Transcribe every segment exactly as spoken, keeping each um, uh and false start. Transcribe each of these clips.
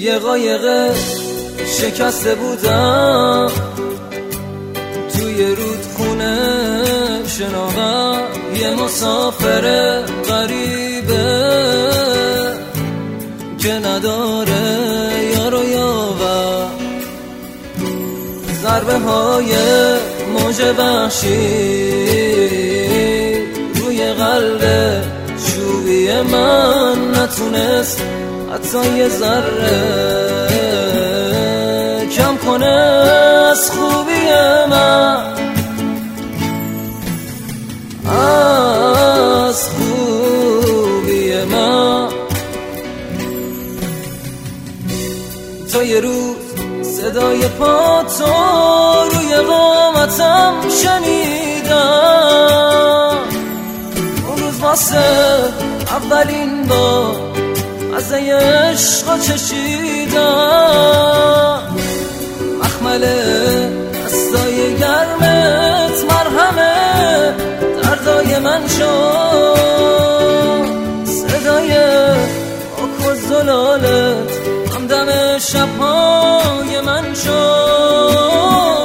یه قایق شکسته بودم توی رودخونه شناغم، یه مسافر غریبه که نداره یار و یاور. ضربه های موج وحشی روی قلب چوبی من نتونست حتی یه ذره کم کنه از خوبی من، از خوبی من. تا یه روز صدای پا تو روی قامتم شنیدم، اون روز واسه اولین بار از عشق چشیدم. مخمل دستای گرمت مرهمه دردای من شد، صدای آک و زلالت همدم شبهای من شد.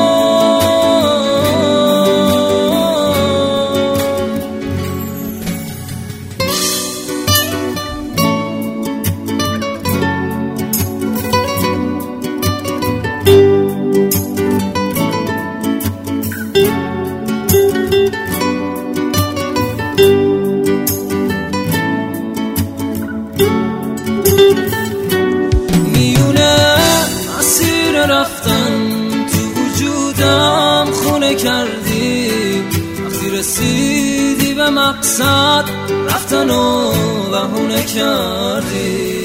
رفتن تو وجودم خونه کردی، وقتی رسیدی به مقصد رفتن و بهونه کردی.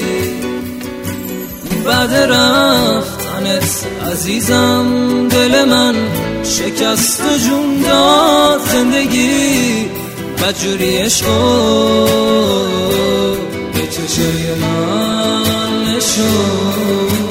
بعد رفتنت عزیزم دل من شکست و جون داد، زندگی بدجوری عشقو به چشای من نشون.